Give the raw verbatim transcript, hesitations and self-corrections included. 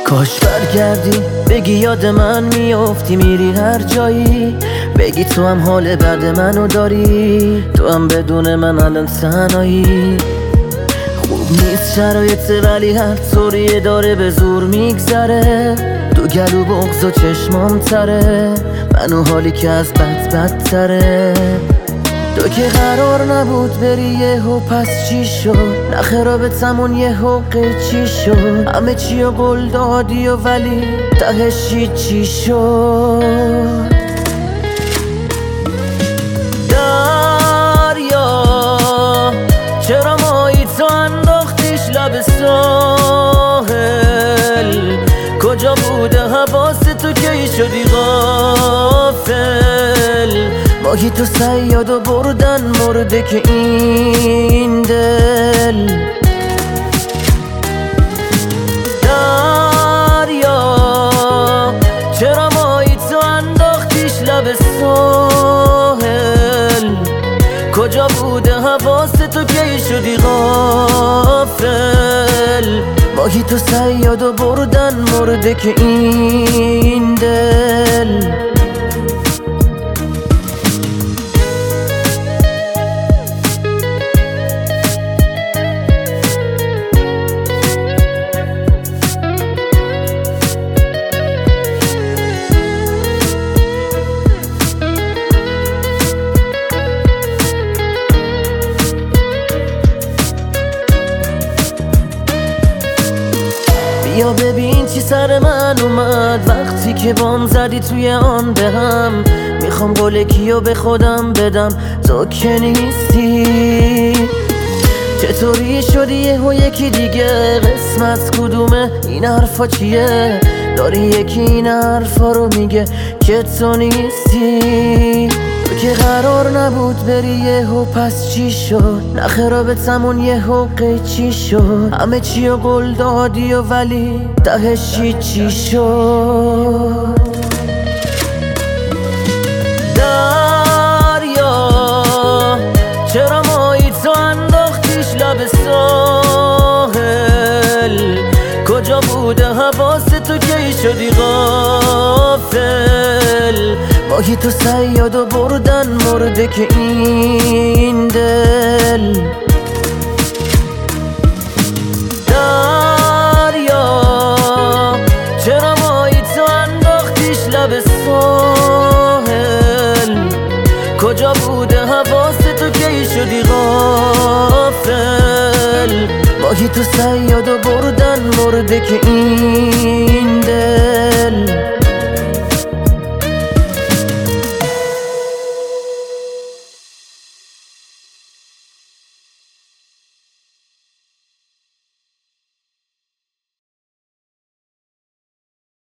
کاش برگردی بگی یاد من میافتی، میری هر جایی بگی تو هم حال بعد منو داری، تو هم بدون من الان تنهایی. خوب نیست شرایط ولی هر طوریه داره به زور میگذره، تو گلو بغض و چشمام تره، منو حالی که از بد بدتره. تو که قرار نبود بری یهو پس چی شد؟ نخ رابطمون یهو قیچی شد، همه چی و قول دادی و ولی تهش چی شد؟ دریا چرا مایی تو انداختیش لب ساحل؟ کجا بوده حواس تو کی شدی غافل؟ ماهی تو صیاد و بردن مرده که این دل. دریا چرا مایی تو انداختیش لب ساحل؟ کجا بوده حواس تو کی شدی غافل؟ ماهی تو صیاد و بردن مرده که این دل. بیا ببین چی سر من اومد وقتی که بام زدی توی آن به هم. میخوام قول کیو به خودم بدم تو که نیستی. چطوری شدی یهو یکی دیگه؟ قسمت کدومه؟ این حرفا چیه؟ داری یکی این حرفا رو میگه که تو نیستی. تو که قرار نبود بری یهو پس چی شد؟ نخ رابطمون یهو قیچی شد، همه چی و قول دادی و ولی تهش چی شد؟ دریا چرا مایی تو انداختیش لب ساحل؟ کجا بوده حواس تو کی شدی غافل؟ ماهی تو صیاد و بردن مرده که این دل. دریا چرا مایی تو انداختیش لب ساحل؟ کجا بوده حواس تو کی شدی غافل؟ ماهی تو صیاد و بردن مرده که این دل.